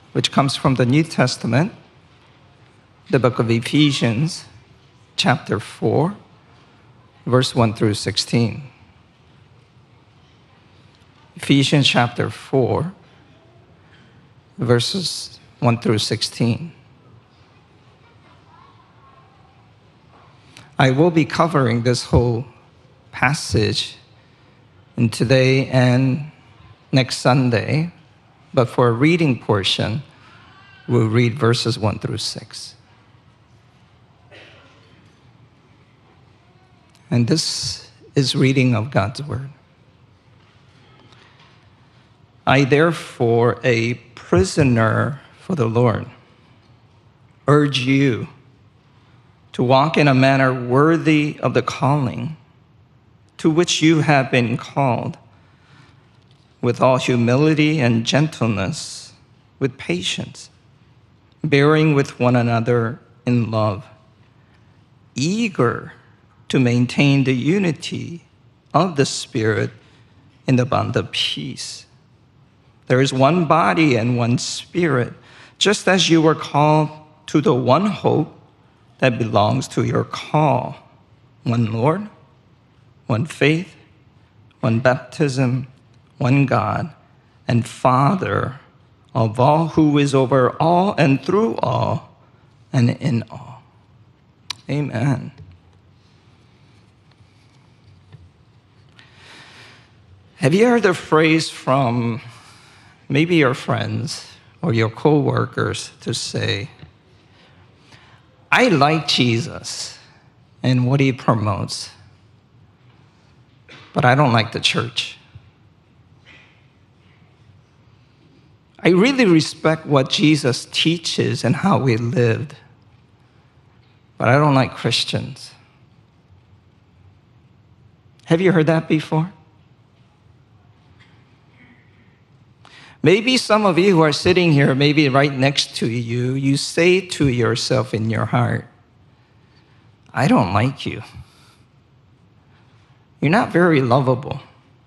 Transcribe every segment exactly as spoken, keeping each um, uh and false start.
which comes from the New Testament, the book of Ephesians, chapter four, verse one through sixteen. Ephesians chapter four, verses one through sixteen. I will be covering this whole passage in today and next Sunday, but for a reading portion, we'll read verses one through six. And this is reading of God's word. I, therefore, a prisoner for the Lord, urge you to walk in a manner worthy of the calling to which you have been called, with all humility and gentleness, with patience, bearing with one another in love, eager to maintain the unity of the Spirit in the bond of peace. There is one body and one Spirit, just as you were called to the one hope that belongs to your call. One Lord, one faith, one baptism, one God and Father of all, who is over all and through all and in all. Amen. Have you heard the phrase from maybe your friends or your co-workers to say, I like Jesus and what he promotes, but I don't like the church. I really respect what Jesus teaches and how we lived, but I don't like Christians. Have you heard that before? Maybe some of you who are sitting here, maybe right next to you, you say to yourself in your heart, I don't like you. You're not very lovable.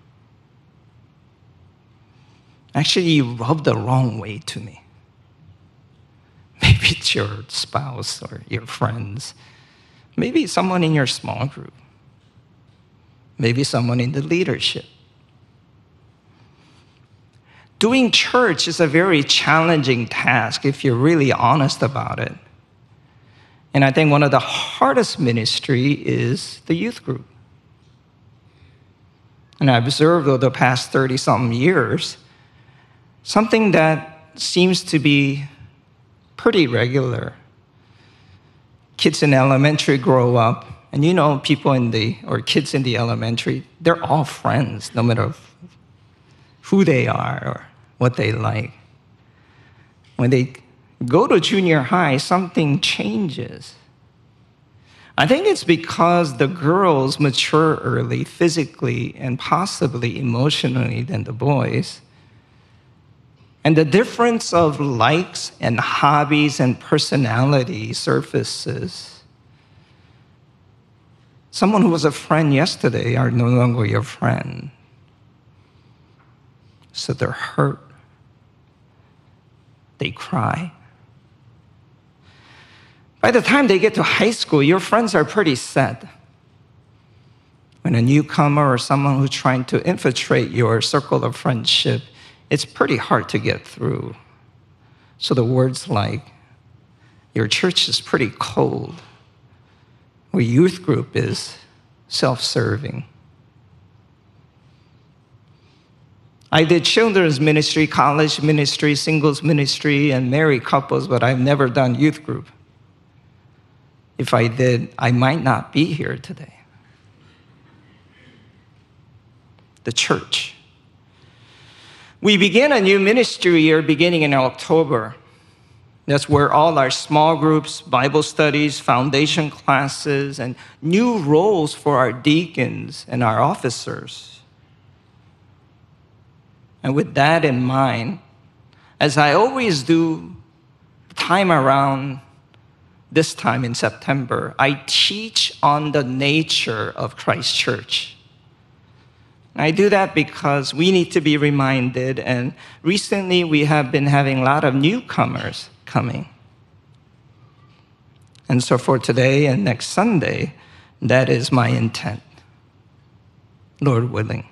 Actually, you rub the wrong way to me. Maybe it's your spouse or your friends. Maybe someone in your small group. Maybe someone in the leadership. Doing church is a very challenging task if you're really honest about it. And I think one of the hardest ministry is the youth group. And I observed over the past thirty-something years, something that seems to be pretty regular. Kids in elementary grow up, and you know, people in the, or kids in the elementary, they're all friends, no matter who they are or what they like. When they go to junior high, something changes. I think it's because the girls mature early, physically and possibly emotionally than the boys. And the difference of likes and hobbies and personality surfaces. Someone who was a friend yesterday are no longer your friend. So they're hurt. They cry. By the time they get to high school, your friends are pretty set. When a newcomer or someone who's trying to infiltrate your circle of friendship, it's pretty hard to get through. So the words like, your church is pretty cold, or youth group is self-serving. I did children's ministry, college ministry, singles ministry, and married couples, but I've never done youth group. If I did, I might not be here today. The church. We begin a new ministry year beginning in October. That's where all our small groups, Bible studies, foundation classes, and new roles for our deacons and our officers. And with that in mind, as I always do, time around this time in September, I teach on the nature of Christ Church. I do that because we need to be reminded, and recently we have been having a lot of newcomers coming. And so for today and next Sunday, that is my intent, Lord willing.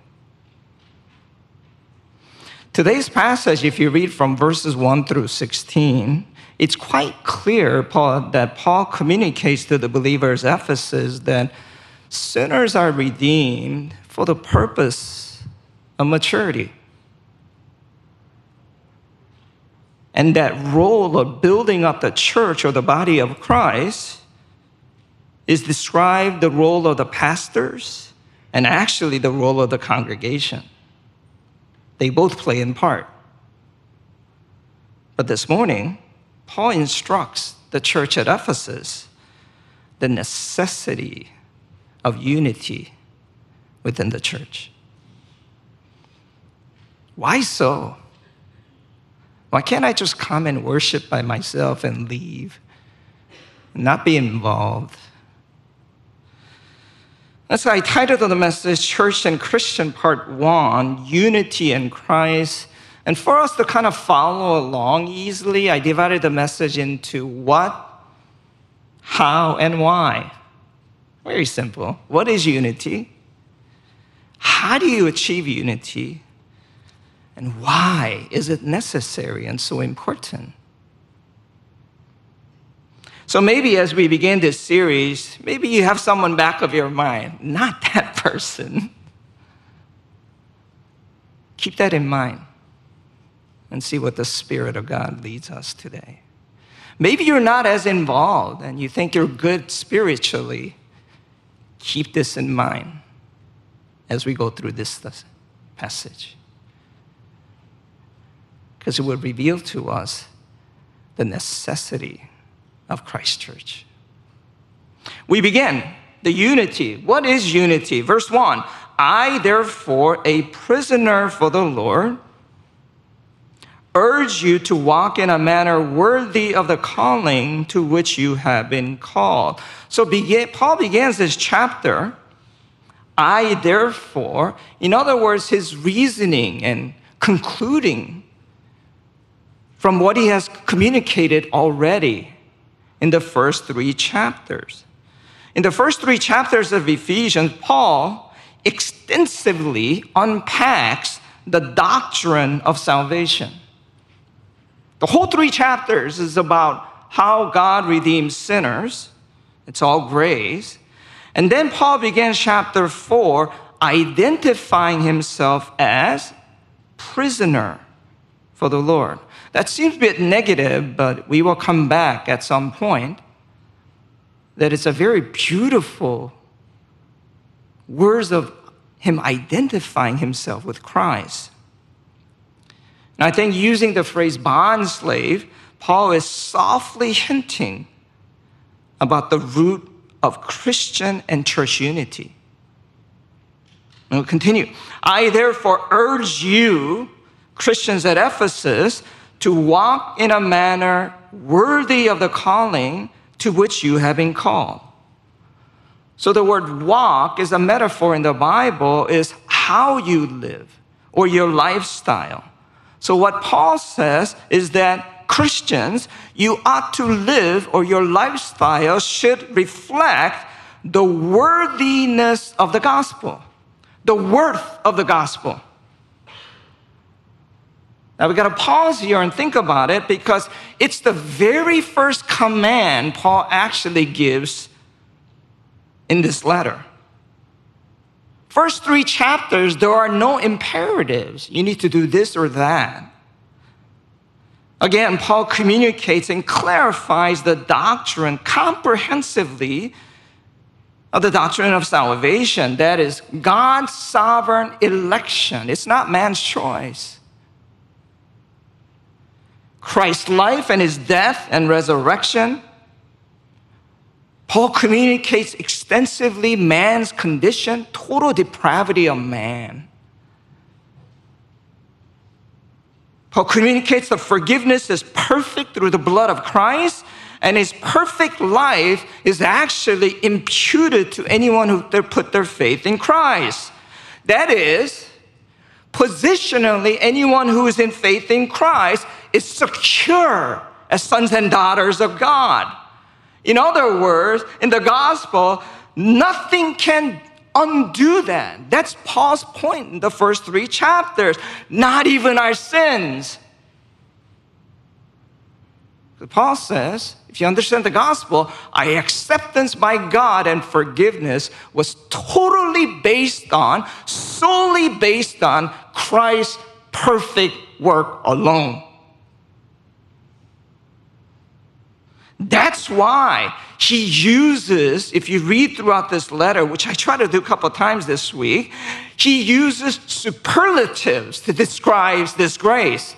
Today's passage, if you read from verses one through sixteen, it's quite clear Paul, that Paul communicates to the believers at Ephesus that sinners are redeemed for the purpose of maturity. And that role of building up the church or the body of Christ is described the role of the pastors and actually the role of the congregation. They both play in part. But this morning, Paul instructs the church at Ephesus the necessity of unity within the church. Why so? Why can't I just come and worship by myself and leave, and not be involved? That's why I titled the message, Church and Christian Part one, Unity in Christ. And for us to kind of follow along easily, I divided the message into what, how, and why. Very simple. What is unity? How do you achieve unity? And why is it necessary and so important? So maybe as we begin this series, maybe you have someone back of your mind, not that person. Keep that in mind and see what the Spirit of God leads us today. Maybe you're not as involved and you think you're good spiritually. Keep this in mind as we go through this passage, because it will reveal to us the necessity of Christ Church. We begin the unity. What is unity? Verse one, I therefore, a prisoner for the Lord, urge you to walk in a manner worthy of the calling to which you have been called. So begin, Paul begins this chapter, I therefore, in other words, his reasoning and concluding from what he has communicated already in the first three chapters. In the first three chapters of Ephesians, Paul extensively unpacks the doctrine of salvation. The whole three chapters is about how God redeems sinners. It's all grace. And then Paul begins chapter four identifying himself as prisoner for the Lord. That seems a bit negative, but we will come back at some point that it's a very beautiful words of him identifying himself with Christ. And I think using the phrase bond slave, Paul is softly hinting about the root of Christian and church unity. And we'll continue. I therefore urge you, Christians at Ephesus, to walk in a manner worthy of the calling to which you have been called. So the word walk is a metaphor in the Bible, is how you live or your lifestyle. So what Paul says is that Christians, you ought to live, or your lifestyle should reflect the worthiness of the gospel, the worth of the gospel. Now we got to pause here and think about it, because it's the very first command Paul actually gives in this letter. First three chapters, there are no imperatives. You need to do this or that. Again, Paul communicates and clarifies the doctrine comprehensively of the doctrine of salvation. That is God's sovereign election. It's not man's choice. Christ's life and his death and resurrection. Paul communicates extensively man's condition, total depravity of man. Paul communicates that forgiveness is perfect through the blood of Christ, and his perfect life is actually imputed to anyone who put their faith in Christ. That is, positionally, anyone who is in faith in Christ is secure as sons and daughters of God. In other words, in the gospel, nothing can undo that. That's Paul's point in the first three chapters. Not even our sins. Paul says, if you understand the gospel, our acceptance by God and forgiveness was totally based on, solely based on Christ's perfect work alone. That's why he uses, if you read throughout this letter, which I try to do a couple of times this week, he uses superlatives to describe this grace.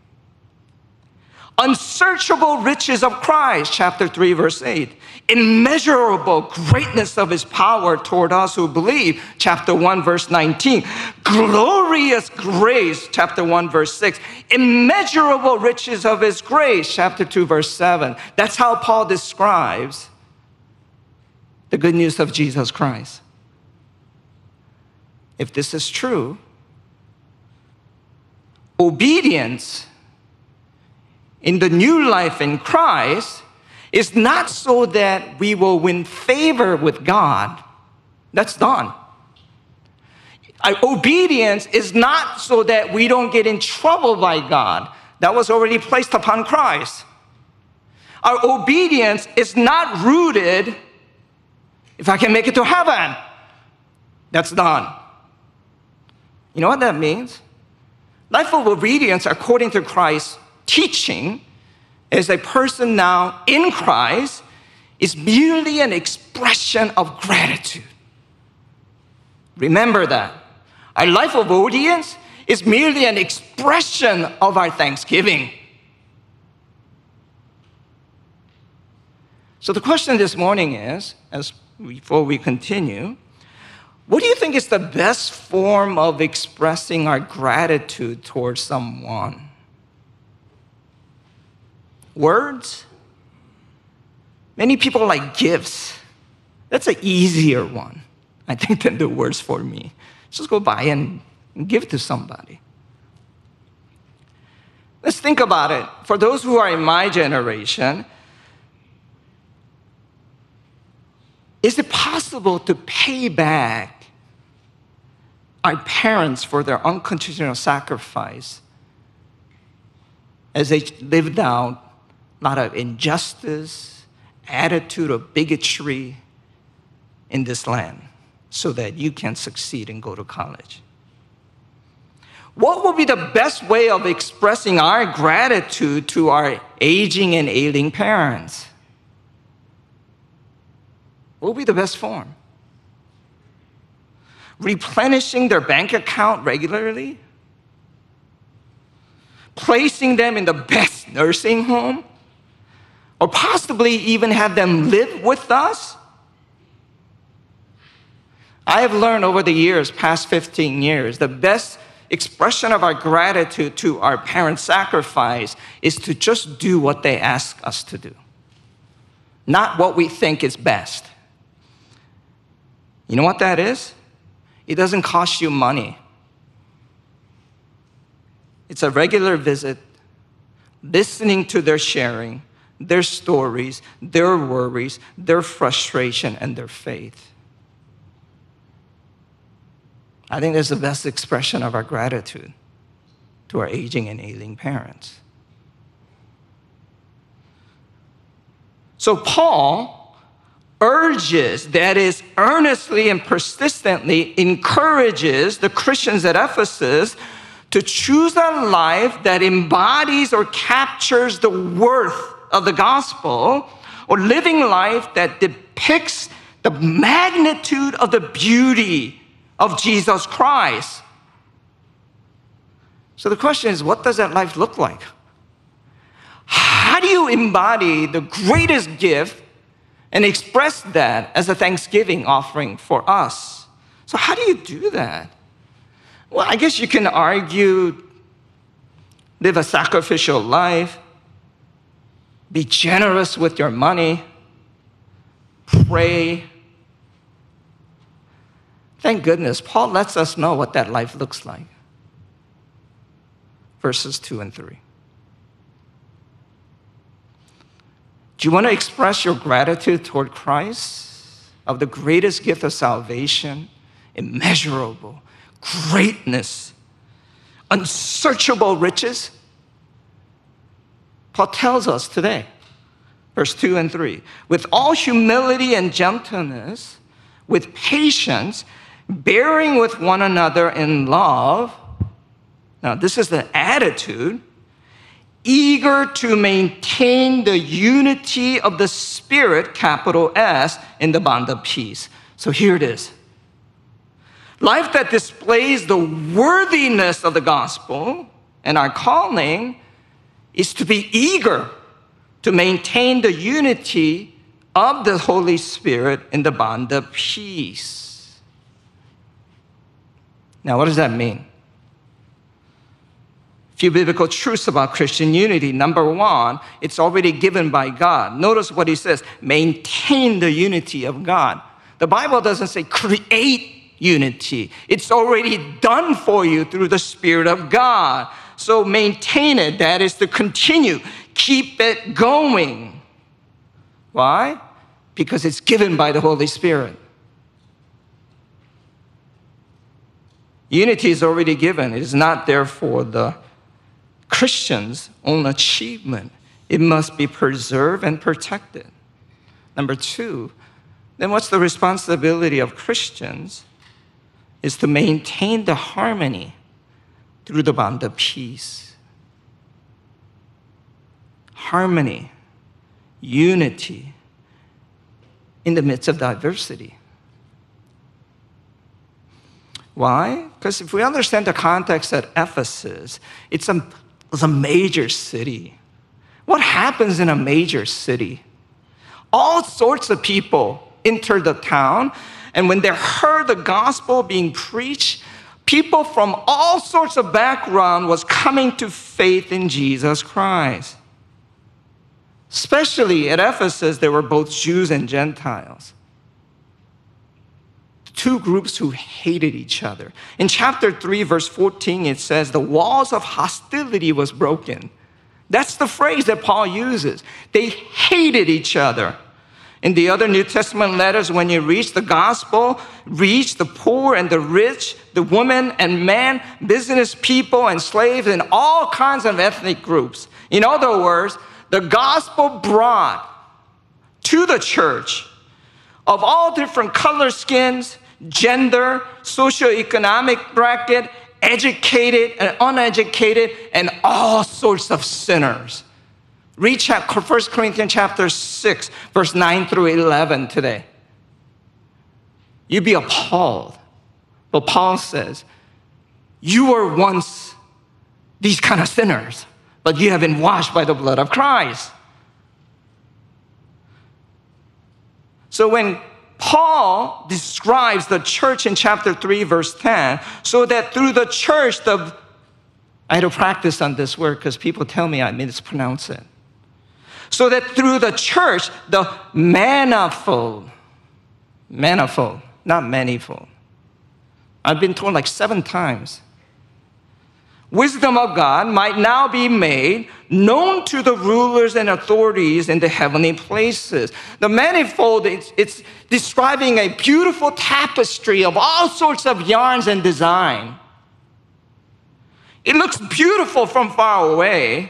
Unsearchable riches of Christ, chapter three, verse eight. Immeasurable greatness of his power toward us who believe, chapter one, verse nineteen. Glorious grace, chapter one, verse six. Immeasurable riches of his grace, chapter two, verse seven. That's how Paul describes the good news of Jesus Christ. If this is true, obedience in the new life in Christ is not so that we will win favor with God. That's done. Our obedience is not so that we don't get in trouble by God. That was already placed upon Christ. Our obedience is not rooted, if I can make it to heaven. That's done. You know what that means? Life of obedience, according to Christ's teaching, is a person now in Christ is merely an expression of gratitude. Remember that. Our life of obedience is merely an expression of our thanksgiving. So the question this morning is, as before we continue, what do you think is the best form of expressing our gratitude towards someone? Words? Many people like gifts. That's an easier one, I think, than the words for me. Just go buy and give to somebody. Let's think about it. For those who are in my generation, is it possible to pay back our parents for their unconditional sacrifice as they lived out a lot of injustice, attitude of bigotry in this land so that you can succeed and go to college? What would be the best way of expressing our gratitude to our aging and ailing parents? What would be the best form? Replenishing their bank account regularly? Placing them in the best nursing home? Or possibly even have them live with us? I have learned over the years, past fifteen years, the best expression of our gratitude to our parents' sacrifice is to just do what they ask us to do, not what we think is best. You know what that is? It doesn't cost you money. It's a regular visit, listening to their sharing, their stories, their worries, their frustration, and their faith. I think that's the best expression of our gratitude to our aging and ailing parents. So Paul urges, that is, earnestly and persistently encourages the Christians at Ephesus to choose a life that embodies or captures the worth of the gospel, or living life that depicts the magnitude of the beauty of Jesus Christ. So the question is, what does that life look like? How do you embody the greatest gift and express that as a thanksgiving offering for us? So how do you do that? Well, I guess you can argue, live a sacrificial life, be generous with your money, pray. Thank goodness, Paul lets us know what that life looks like. Verses two and three. Do you want to express your gratitude toward Christ of the greatest gift of salvation, immeasurable greatness, unsearchable riches? Paul tells us today, verse two and three, with all humility and gentleness, with patience, bearing with one another in love. Now, this is the attitude, eager to maintain the unity of the Spirit, capital S, in the bond of peace. So here it is. Life that displays the worthiness of the gospel and our calling is to be eager to maintain the unity of the Holy Spirit in the bond of peace. Now, what does that mean? A few biblical truths about Christian unity. Number one, it's already given by God. Notice what he says, maintain the unity of God. The Bible doesn't say create unity. It's already done for you through the Spirit of God. So maintain it, that is to continue, keep it going. Why? Because it's given by the Holy Spirit. Unity is already given. It is not therefore the Christian's own achievement. It must be preserved and protected. Number two, then what's the responsibility of Christians is to maintain the harmony through the bond of peace. Harmony, unity in the midst of diversity. Why? Because if we understand the context at Ephesus, it's a, it's a major city. What happens in a major city? All sorts of people enter the town, and when they heard the gospel being preached, people from all sorts of background was coming to faith in Jesus Christ. Especially at Ephesus, there were both Jews and Gentiles. Two groups who hated each other. In chapter three, verse fourteen, it says, the walls of hostility was broken. That's the phrase that Paul uses. They hated each other. In the other New Testament letters, when you reach the gospel, reach the poor and the rich, the women and men, business people and slaves, and all kinds of ethnic groups. In other words, the gospel brought to the church of all different color skins, gender, socioeconomic bracket, educated and uneducated, and all sorts of sinners. Read First Corinthians chapter six, verse nine through eleven today. You'd be appalled. But Paul says, you were once these kind of sinners, but you have been washed by the blood of Christ. So when Paul describes the church in chapter three, verse ten, so that through the church, the I had to practice on this word because people tell me I mispronounce it. So that through the church, the manifold, manifold, not manifold. I've been told like seven times. Wisdom of God might now be made known to the rulers and authorities in the heavenly places. The manifold, it's, it's describing a beautiful tapestry of all sorts of yarns and design. It looks beautiful from far away.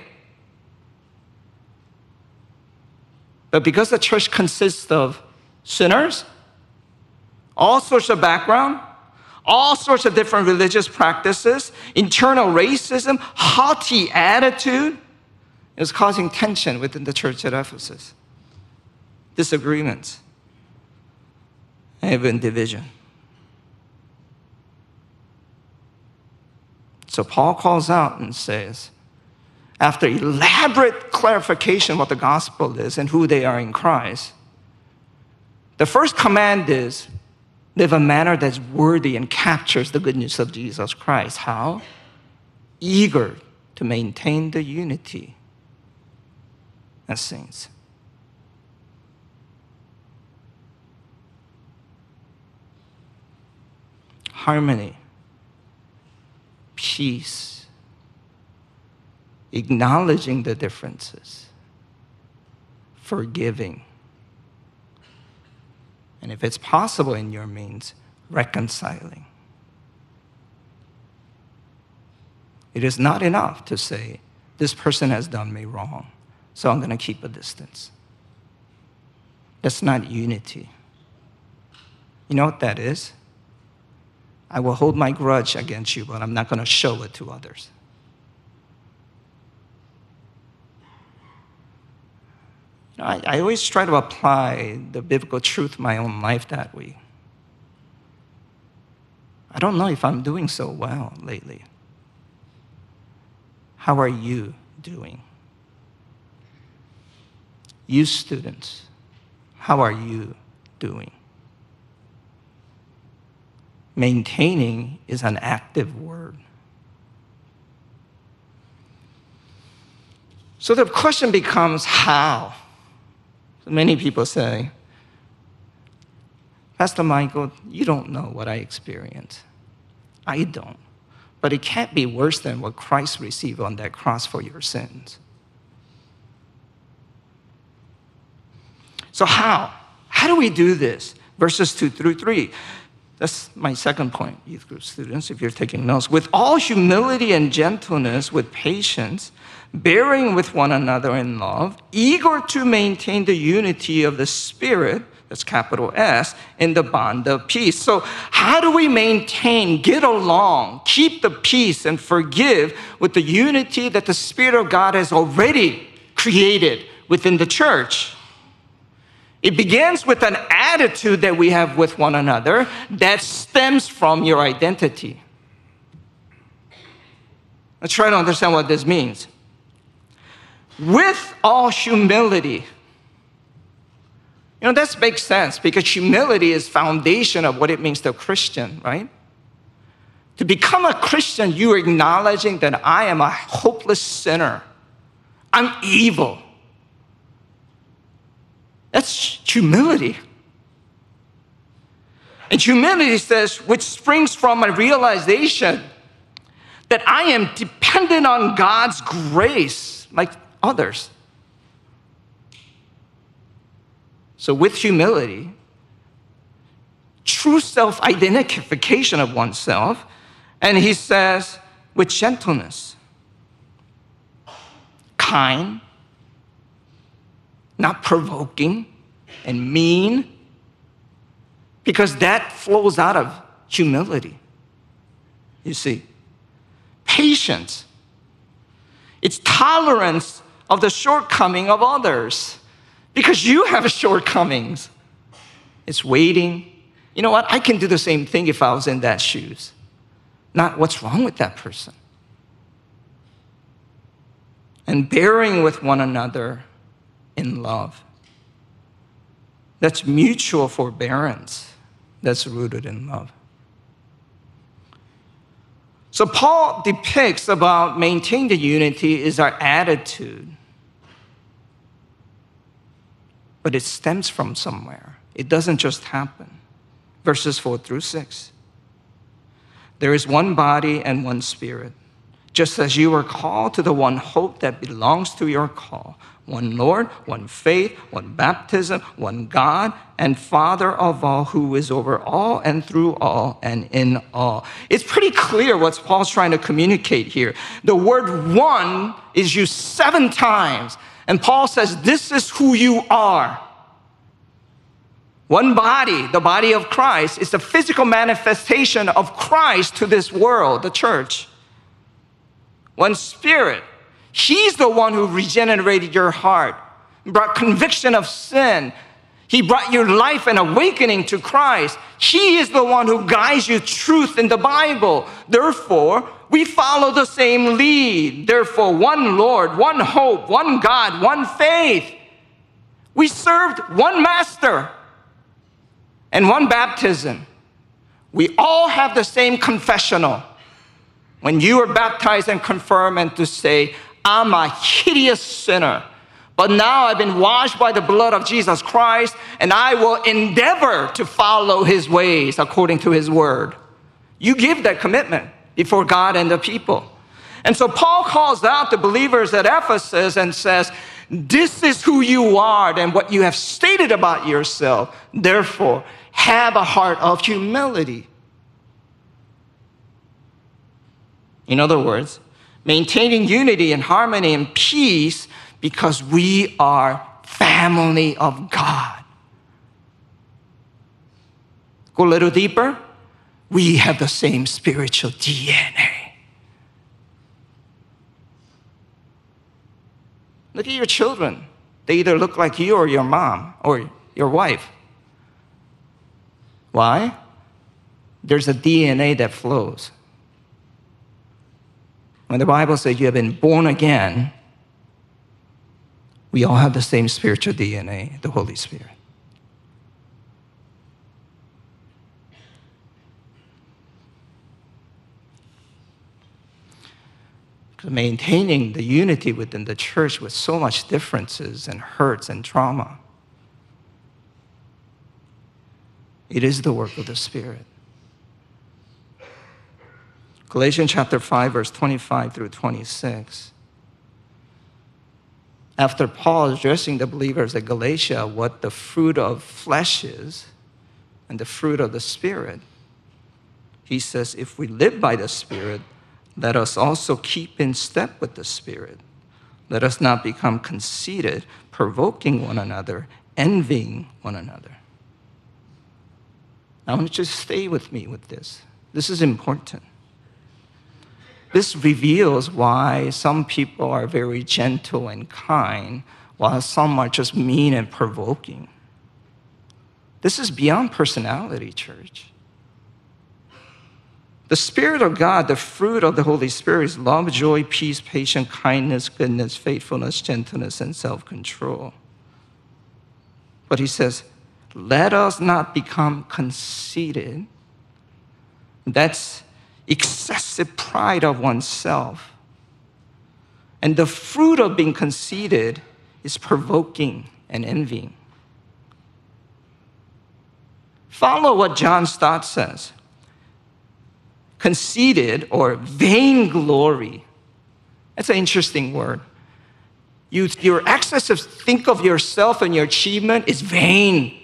But because the church consists of sinners, all sorts of background, all sorts of different religious practices, internal racism, haughty attitude, it was causing tension within the church at Ephesus. Disagreements, and even division. So Paul calls out and says, after elaborate clarification what the gospel is and who they are in Christ, the first command is, live a manner that's worthy and captures the good news of Jesus Christ. How? Eager to maintain the unity as saints. harmony, peace, acknowledging the differences, forgiving, and if it's possible in your means, reconciling. It is not enough to say, this person has done me wrong, so I'm going to keep a distance. That's not unity. You know what that is? I will hold my grudge against you, but I'm not going to show it to others. You know, I, I always try to apply the biblical truth in my own life that way. I don't know if I'm doing so well lately. How are you doing? You students, how are you doing? Maintaining is an active word. So the question becomes how? Many people say, Pastor Michael, you don't know what I experienced. I don't. But it can't be worse than what Christ received on that cross for your sins. So how? How do we do this? Verses two through three. That's my second point, youth group students, if you're taking notes. With all humility and gentleness, with patience, bearing with one another in love, eager to maintain the unity of the Spirit, that's capital S, in the bond of peace. So how do we maintain, get along, keep the peace, and forgive with the unity that the Spirit of God has already created within the church? It begins with an attitude that we have with one another that stems from your identity. Let's try to understand what this means. With all humility. You know, that makes sense because humility is foundation of what it means to a Christian, right? To become a Christian, you are acknowledging that I am a hopeless sinner. I'm evil. That's humility. And humility says, which springs from a realization that I am dependent on God's grace like others. So with humility, true self-identification of oneself, and he says, with gentleness, kind, not provoking and mean, because that flows out of humility. You see, patience, it's tolerance of the shortcoming of others, because you have shortcomings. It's waiting. You know what? I can do the same thing if I was in that shoes. Not what's wrong with that person. And bearing with one another in love. That's mutual forbearance that's rooted in love. So Paul depicts about maintaining the unity is our attitude. But it stems from somewhere. It doesn't just happen. Verses four through six. There is one body and one Spirit, just as you are called to the one hope that belongs to your call. One Lord, one faith, one baptism, one God and Father of all, who is over all and through all and in all. It's pretty clear what Paul's trying to communicate here. The word one is used seven times. And Paul says, this is who you are. One body, the body of Christ, is the physical manifestation of Christ to this world, the church. One Spirit. He's the one who regenerated your heart, brought conviction of sin. He brought your life and awakening to Christ. He is the one who guides you truth in the Bible. Therefore, we follow the same lead. Therefore, one Lord, one hope, one God, one faith. We served one master and one baptism. We all have the same confessional. When you are baptized and confirmed and to say, I'm a hideous sinner, but now I've been washed by the blood of Jesus Christ, and I will endeavor to follow his ways according to his word. You give that commitment before God and the people. And so Paul calls out the believers at Ephesus and says, this is who you are and what you have stated about yourself. Therefore, have a heart of humility. In other words, maintaining unity and harmony and peace because we are family of God. Go a little deeper. We have the same spiritual D N A. Look at your children. They either look like you or your mom or your wife. Why? There's a D N A that flows. When the Bible says you have been born again, we all have the same spiritual D N A, the Holy Spirit. Maintaining the unity within the church with so much differences and hurts and trauma, it is the work of the Spirit. Galatians chapter five, verse twenty-five through twenty-six. After Paul addressing the believers at Galatia what the fruit of flesh is and the fruit of the Spirit, he says, if we live by the Spirit, let us also keep in step with the Spirit. Let us not become conceited, provoking one another, envying one another. I want you to stay with me with this. This is important. This reveals why some people are very gentle and kind, while some are just mean and provoking. This is beyond personality, church. The Spirit of God, the fruit of the Holy Spirit is love, joy, peace, patience, kindness, goodness, faithfulness, gentleness, and self-control. But he says, let us not become conceited. That's excessive pride of oneself. And the fruit of being conceited is provoking and envying. Follow what John Stott says. Conceited or vainglory. That's an interesting word. You, your excessive think of yourself and your achievement is vain.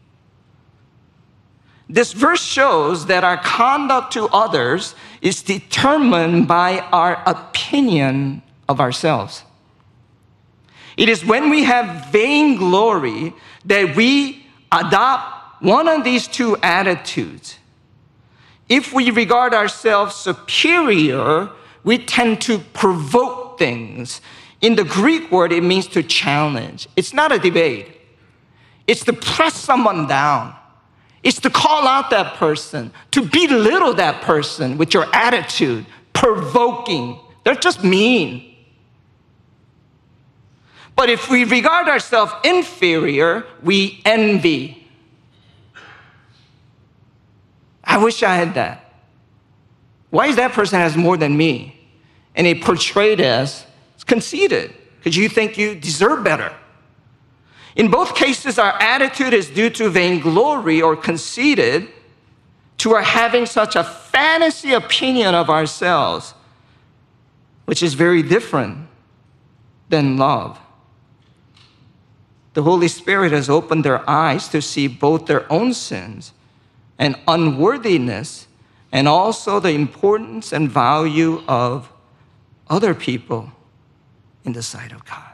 This verse shows that our conduct to others is determined by our opinion of ourselves. It is when we have vainglory that we adopt one of these two attitudes. If we regard ourselves superior, we tend to provoke things. In the Greek word, it means to challenge. It's not a debate. It's to press someone down. It's to call out that person, to belittle that person with your attitude, provoking. They're just mean. But if we regard ourselves inferior, we envy. I wish I had that. Why is that person has more than me? And they portrayed as conceited because you think you deserve better. In both cases, our attitude is due to vainglory or conceited, to our having such a fantasy opinion of ourselves, which is very different than love. The Holy Spirit has opened their eyes to see both their own sins and unworthiness, and also the importance and value of other people in the sight of God.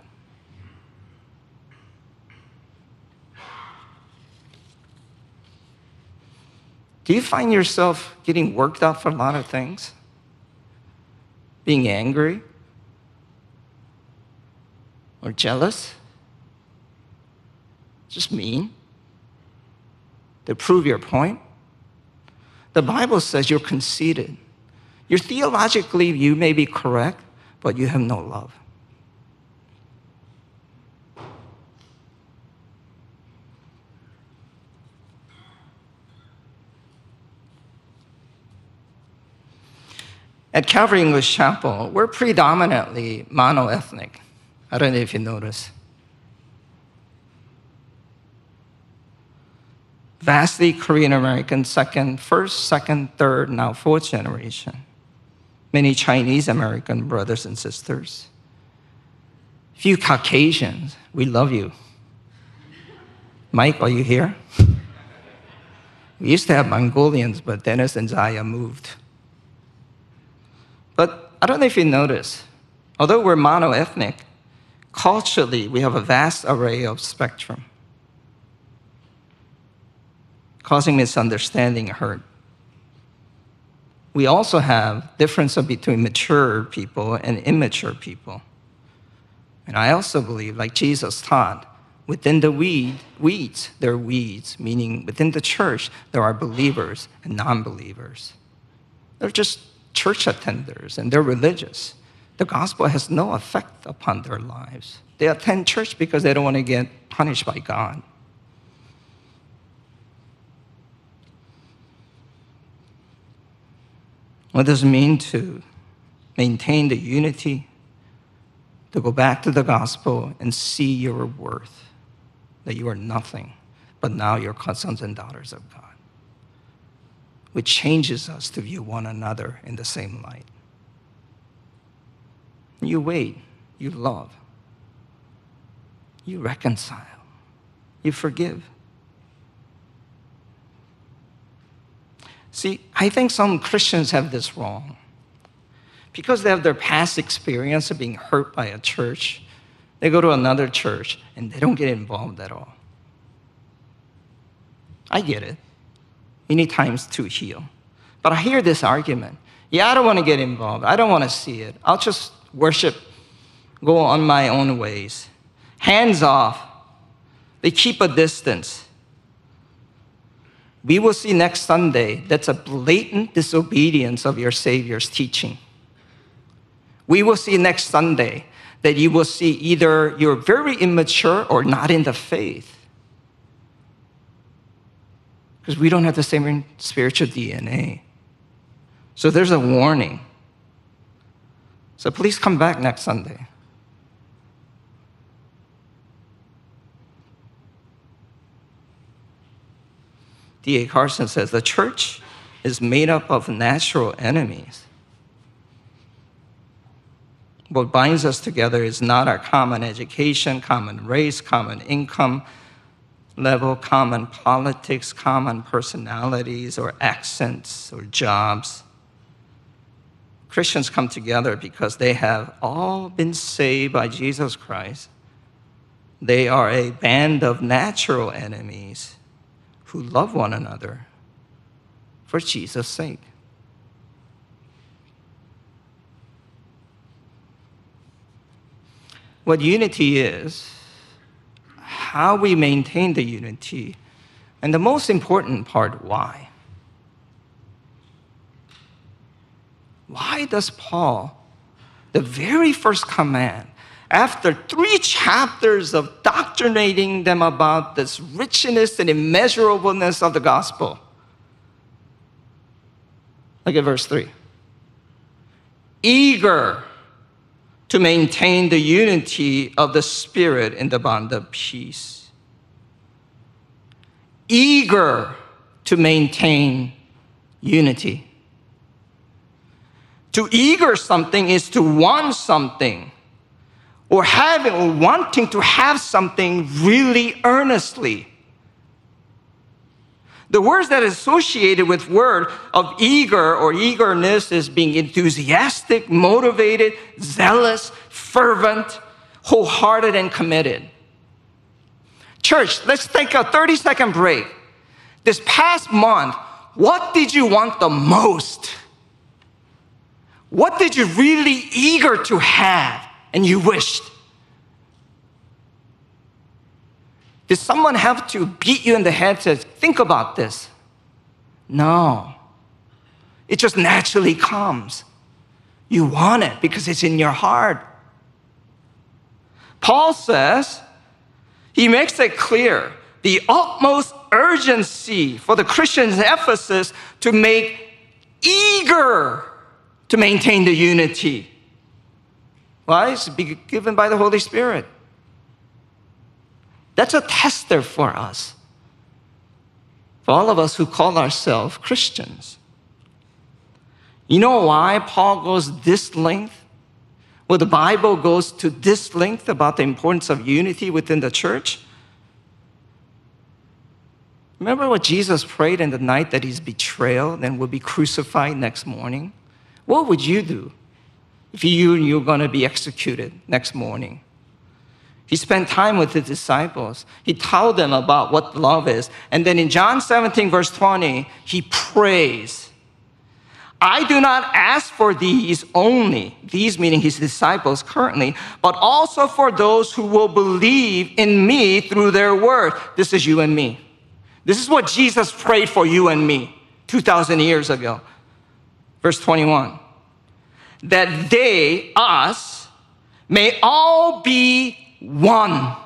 Do you find yourself getting worked up for a lot of things? Being angry? Or jealous? Just mean? To prove your point? The Bible says you're conceited. You're theologically, you may be correct, but you have no love. At Calvary English Chapel, we're predominantly mono-ethnic. I don't know if you notice. Vastly Korean American, second, first, second, third, now fourth generation. Many Chinese American brothers and sisters. Few Caucasians, we love you. Mike, are you here? We used to have Mongolians, but Dennis and Zaya moved. But I don't know if you notice, although we're mono-ethnic, culturally we have a vast array of spectrum, causing misunderstanding and hurt. We also have differences between mature people and immature people. And I also believe, like Jesus taught, within the weed, weeds, there are weeds, meaning within the church, there are believers and non-believers. They're just church attenders, and they're religious. The gospel has no effect upon their lives. They attend church because they don't want to get punished by God. What does it mean to maintain the unity, to go back to the gospel and see your worth, that you are nothing, but now you're called sons and daughters of God, which changes us to view one another in the same light. You wait, you love, you reconcile, you forgive. See, I think some Christians have this wrong. Because they have their past experience of being hurt by a church, they go to another church and they don't get involved at all. I get it. You need times to heal. But I hear this argument. Yeah, I don't want to get involved. I don't want to see it. I'll just worship, go on my own ways. Hands off. They keep a distance. We will see next Sunday that's a blatant disobedience of your Savior's teaching. We will see next Sunday that you will see either you're very immature or not in the faith. Because we don't have the same spiritual D N A. So there's a warning. So please come back next Sunday. D A Carson says, the church is made up of natural enemies. What binds us together is not our common education, common race, common income level, common politics, common personalities, or accents, or jobs. Christians come together because they have all been saved by Jesus Christ. They are a band of natural enemies who love one another for Jesus' sake. What unity is, how we maintain the unity, and the most important part, why. Why does Paul, the very first command, after three chapters of doctrinating them about this richness and immeasurableness of the gospel, look at verse three. Eager to maintain the unity of the Spirit in the bond of peace. Eager to maintain unity. To eager something is to want something, or having or wanting to have something really earnestly. The words that are associated with word of eager or eagerness is being enthusiastic, motivated, zealous, fervent, wholehearted, and committed. Church, let's take a thirty second break. This past month, what did you want the most? What did you really eager to have and you wished? Did someone have to beat you in the head to think about this? No. It just naturally comes. You want it because it's in your heart. Paul says, he makes it clear, the utmost urgency for the Christians in Ephesus to make eager to maintain the unity. Why? It's given by the Holy Spirit. That's a tester for us. for all of us who call ourselves Christians. You know why Paul goes this length? Well, the Bible goes to this length about the importance of unity within the church. Remember what Jesus prayed in the night that he's betrayed and will be crucified next morning? What would you do if you knew you were going to be executed next morning? He spent time with his disciples. He told them about what love is. And then in John seventeen, verse twenty, he prays, I do not ask for these only, these meaning his disciples currently, but also for those who will believe in me through their word. This is you and me. This is what Jesus prayed for you and me two thousand years ago. Verse twenty-one, that they, us, may all be one.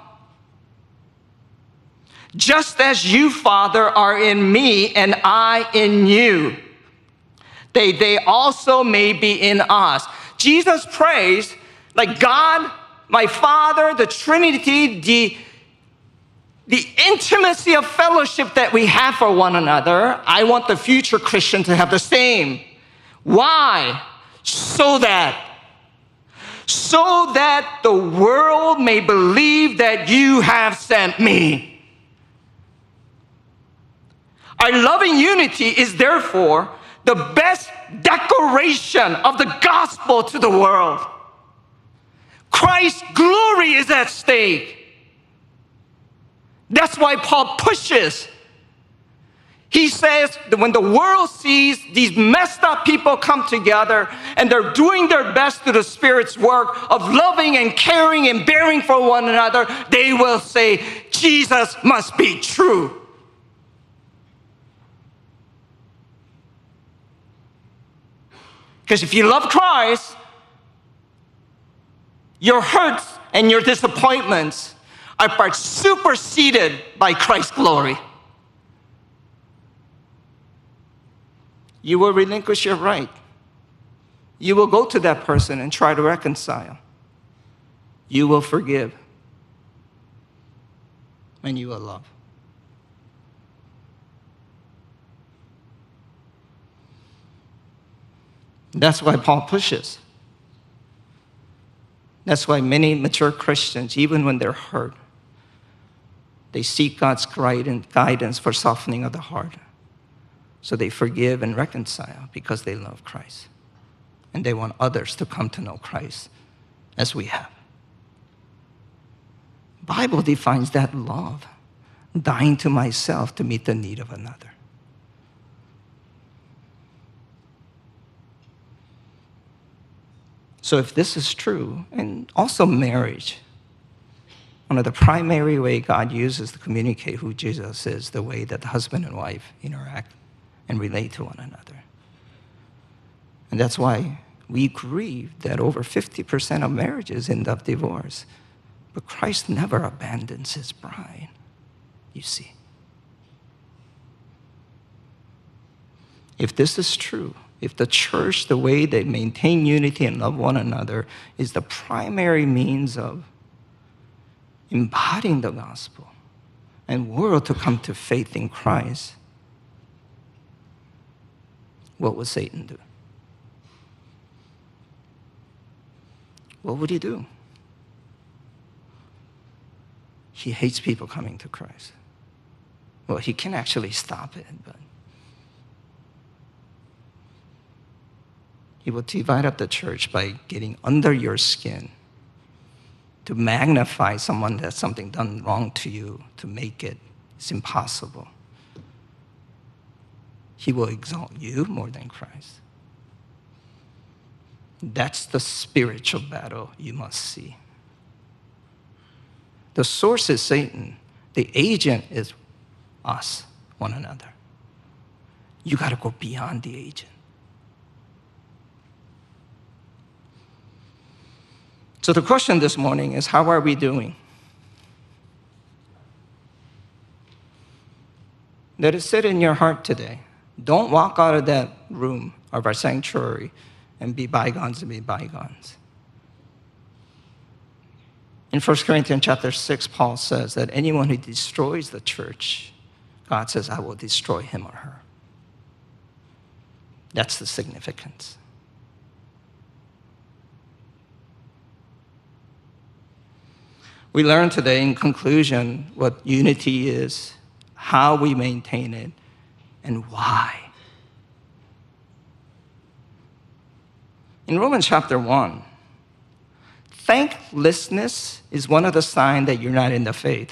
Just as you, Father, are in me and I in you, they, they also may be in us. Jesus prays like God, my Father, the Trinity, the The intimacy of fellowship that we have for one another, I want the future Christian to have the same. Why? So that, so that the world may believe that you have sent me. Our loving unity is therefore the best declaration of the gospel to the world. Christ's glory is at stake. That's why Paul pushes. He says that when the world sees these messed up people come together and they're doing their best to the Spirit's work of loving and caring and bearing for one another, they will say, Jesus must be true. Because if you love Christ, your hurts and your disappointments are superseded by Christ's glory. You will relinquish your right. You will go to that person and try to reconcile. You will forgive. And you will love. That's why Paul pushes. That's why many mature Christians, even when they're hurt, they seek God's guidance for softening of the heart. So they forgive and reconcile because they love Christ. And they want others to come to know Christ as we have. The Bible defines that love, dying to myself to meet the need of another. So if this is true, and also marriage, one of the primary way God uses to communicate who Jesus is, the way that the husband and wife interact and relate to one another. And that's why we grieve that over fifty percent of marriages end up divorce. But Christ never abandons his bride, you see. If this is true, if the church, the way they maintain unity and love one another, is the primary means of embodying the gospel and world to come to faith in Christ, what would Satan do? What would he do? He hates people coming to Christ. Well, he can actually stop it, but he will divide up the church by getting under your skin to magnify someone that's something done wrong to you, to make it, it's impossible. He will exalt you more than Christ. That's the spiritual battle you must see. The source is Satan. The agent is us, one another. You got to go beyond the agent. So the question this morning is, how are we doing? Let it sit in your heart today. Don't walk out of that room of our sanctuary and be bygones and be bygones. In First Corinthians chapter six, Paul says that anyone who destroys the church God says, I will destroy him or her. That's the significance. We learned today in conclusion what unity is, how we maintain it, and why. In Romans chapter one, thanklessness is one of the signs that you're not in the faith.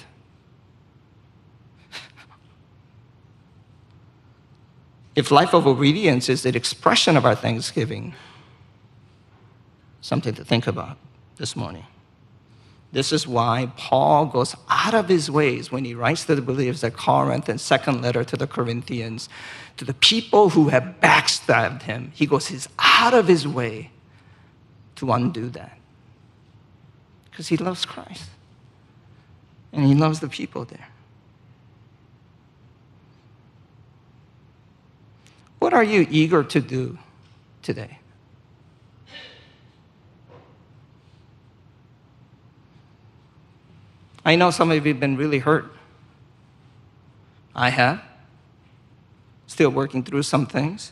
If life of obedience is the expression of our thanksgiving, something to think about this morning. This is why Paul goes out of his ways when he writes to the believers at Corinth and second letter to the Corinthians, to the people who have backstabbed him. He goes he's out of his way to undo that because he loves Christ and he loves the people there. What are you eager to do today? I know some of you have been really hurt. I have. Still working through some things.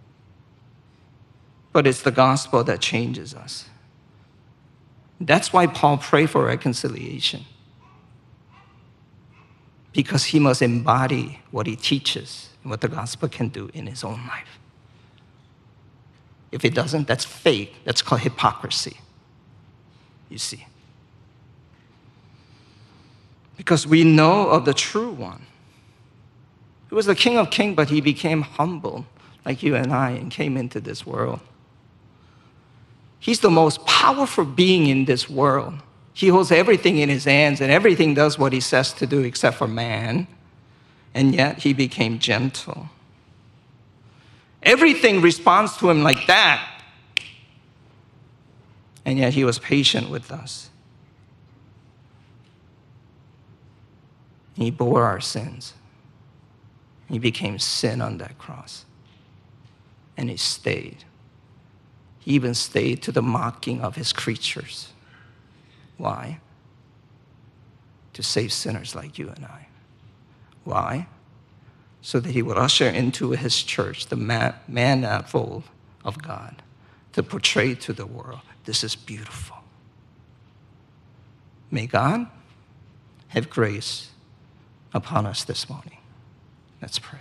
But it's the gospel that changes us. That's why Paul prayed for reconciliation. Because he must embody what he teaches and what the gospel can do in his own life. If it doesn't, that's fake. That's called hypocrisy. You see. Because we know of the true one. He was the King of Kings, but he became humble like you and I and came into this world. He's the most powerful being in this world. He holds everything in his hands and everything does what he says to do except for man. And yet he became gentle. Everything responds to him like that. And yet he was patient with us. He bore our sins. He became sin on that cross. And he stayed. He even stayed to the mocking of his creatures. Why? To save sinners like you and I. Why? So that he would usher into his church the manifold of God to portray to the world, this is beautiful. May God have grace upon us this morning. Let's pray.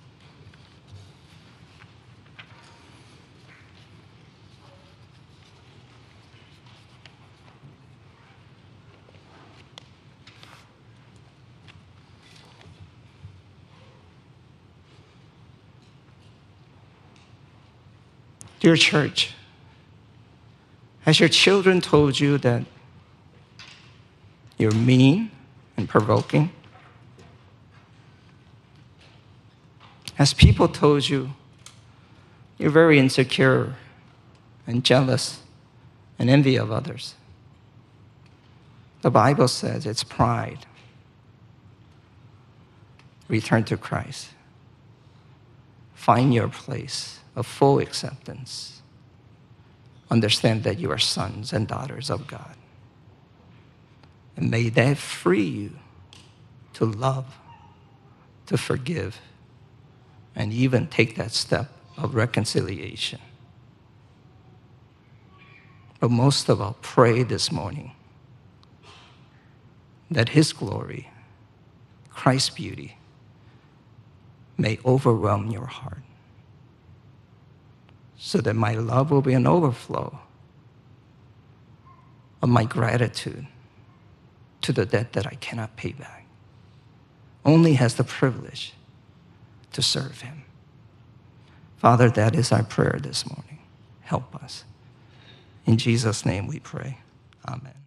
Dear church, has your children told you that you're mean and provoking? Has people told you you're very insecure and jealous and envy of others? The Bible says it's pride. Return to Christ. Find your place of full acceptance. Understand that you are sons and daughters of God. And may that free you to love, to forgive, and even take that step of reconciliation. But most of all, pray this morning that his glory, Christ's beauty, may overwhelm your heart so that my love will be an overflow of my gratitude to the debt that I cannot pay back. Only has the privilege to serve him. Father, that is our prayer this morning. Help us. In Jesus' name we pray. Amen.